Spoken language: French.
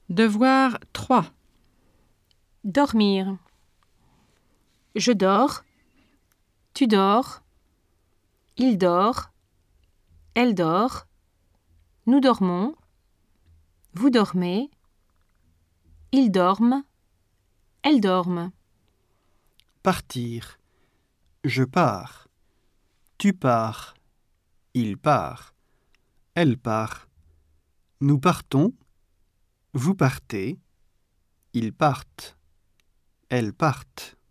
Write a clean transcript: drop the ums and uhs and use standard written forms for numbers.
Devoir 3. Dormir. Je dors. Tu dors. Il dort. Elle dort. Nous dormons. Vous dormez. Ils dorment. Elles dorment. Partir. Je pars. Tu pars. Il part. Elle part. Nous partons. Vous partez. Ils partent. Elles partent.